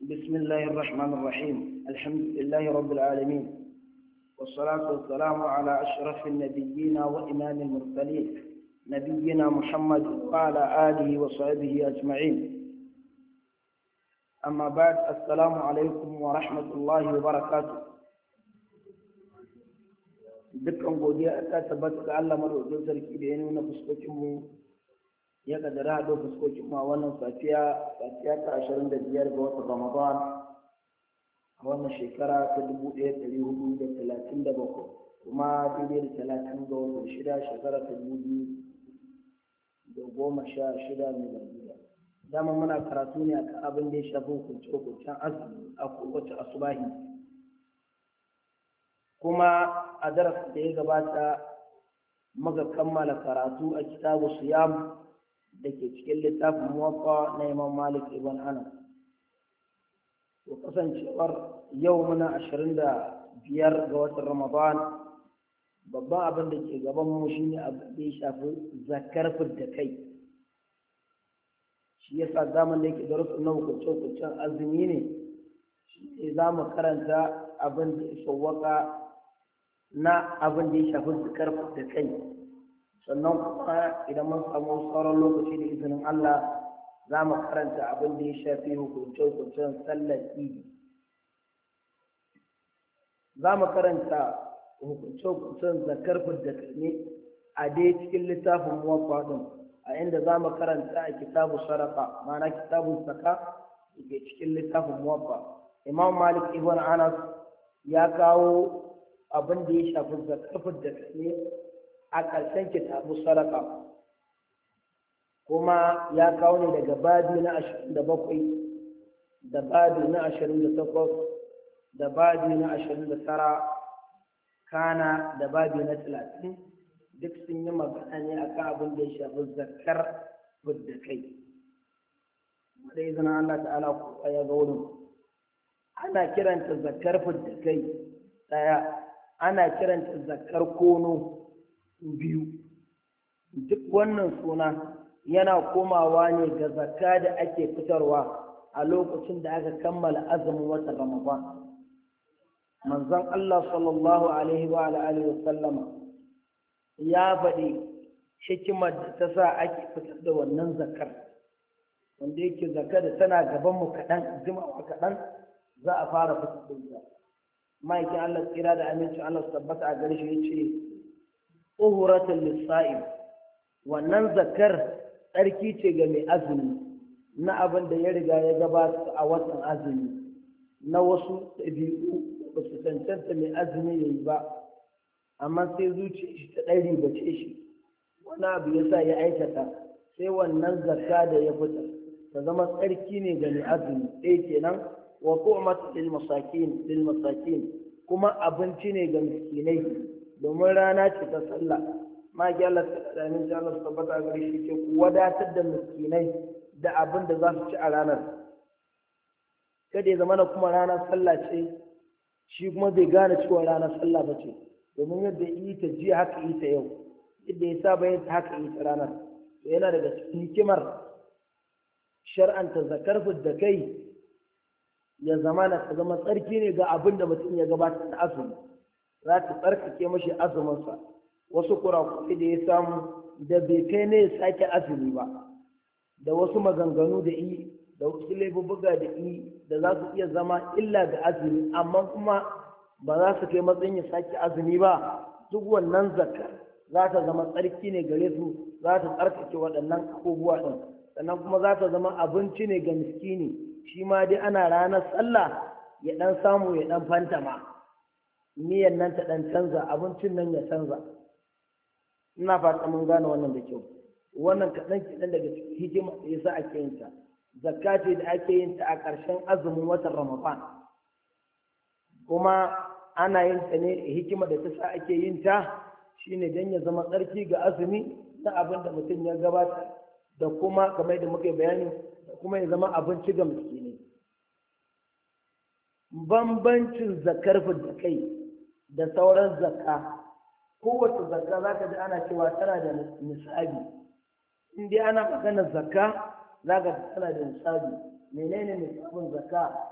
بسم الله الرحمن الرحيم. الحمد لله رب العالمين، والصلاة والسلام على أشرف النبيين وإمام المرسلين نبينا محمد وعلى آله وصحبه أجمعين. أما بعد، السلام عليكم ورحمة الله وبركاته. dukkan godiya ta tabbata ga Allah madaukakin sarki da ya nuna fuskokinmu ya kaddara haɗo fuskokinmu a wannan safiya ta 25 ga watan Ramadan a wannan shekara ta 1437 kuma daidai da 30 ga watan 6 shekara ta 2016 miladiya. Dama muna karatu ne akan abin da ya shafi hukunce-hukuncen azumi a kowace asubahi. Kuma a darasin da ya gabata muka kammala karatu a kitabu siyam da ke cikin littafin muwaffa na Imam Malik ibn Anas. To kasancewar yau muna 25 ga watan Ramadan, babban abin da ke gaban mu shine abin da ya shafi zakar fidda kai. Shi yasa zaman da yake darasin na hukuncen azumi ne, shi za mu karanta abin da ya sawwaka na abin da ya shafi zakar da kai, sannan kuma idan mun samu sauran lokaci da izinin Allah za mu karanta abin da ya shafi hukuncen sallar idi. Za mu karanta hukuncen zakar da kai ne a dai cikin littafin muwaffa din, a inda za mu karanta a kitabu sadaqa, ma'ana kitabun zakka da ke cikin littafin muwaffa. Imam Malik ibn Anas ya kawo abin da ya shafi zakafin da ne a ƙarshen kitabu sadaka, kuma ya kawo ne daga babi na 27 da babi na 28 da babi na 29 kana da babi na 30, duk sun yi magana ne akan abin da ya shafi zakar da kai. Da izinin Allah ta'ala ko ya ga wurin ana kiranta zakar da kai ɗaya, ana kiranta zakar kono biyu. Duk wannan suna yana komawa ne ga zakka da ake fitarwa a lokacin da aka kammala azumin watan Ramadan. Manzon Allah sallallahu alaihi wa alihi wa sallama ya faɗi hikimar da ta sa ake fitar da wannan zakar, wanda yake zakar da tana gaban mu kaɗan, jimawa kaɗan za a fara fitar da ita. Ma'aikin Allah tsira da amincin Allah su tabbata a gare shi ya ce tsohuratul lissa'im, wannan zakar tsarki ce ga mai azumi na abin da ya riga ya gabata a watan azumi na wasu ɗabi'u ba su cancanta mai azumi ya yi ba, amma sai zuciya shi ta ɗari ba ce shi wani abu ya sa ya aikata, sai wannan zakka da ya fitar ta zama tsarki ne ga mai azumi ɗaya kenan. wa tu'mat lil masakin kuma abinci ne ga miskinai, domin rana ce ta sallah. Ma ki Allah ta da min Allah tabbata gare shi ce ku wadatar da miskinai da abin da za su ci a ranar. Kada ya zama kuma ranar sallah ce shi kuma bai gane cewa ranar sallah ba ce, domin yadda yi ta jiya haka yi ta yau, yadda ya saba yin ta haka yi ta ranar. To yana daga cikin hikimar shar'anta zakar da kai ya zama ta zama tsarki ne ga abin da mutum ya gabatar da azumi, za ta tsarkake mashi azuminsa. Wasu kurakurai da ya samu da bai kai ne ya sake azumi ba, da wasu maganganu da yi, da wasu laifuka da yi da za su iya zama illa ga azumi, amma kuma ba za su kai matsayin ya sake azumi ba. Duk wannan zakar za ta zama tsarki ne gare su, za ta tsarkake waɗannan abubuwa ɗin, sannan kuma za ta zama abinci ne ga miskini. Shi ma dai ana ranar sallah ya ɗan samu ya ɗan fantama, miyan nan ta ɗan canza, abincin nan ya canza. Ina fata mun gane wannan da kyau. Wannan kaɗan daga cikin hikima da yasa ake yin ta. Zakka ce da ake yin ta a ƙarshen azumin watan Ramadan, kuma ana yin ta ne, hikima da ta sa ake yin ta shine don ya zama tsarki ga azumi na abin da mutum ya gabata, da kuma kamar da muka yi bayani, kuma ya zama abinci ga miskinai. Bambancin zakar da kai da sauran zakka, kowace zakka za ka ji ana cewa tana da nisabi. In dai ana maganar zakka za ka tana da nisabi. Menene nisabin zakka?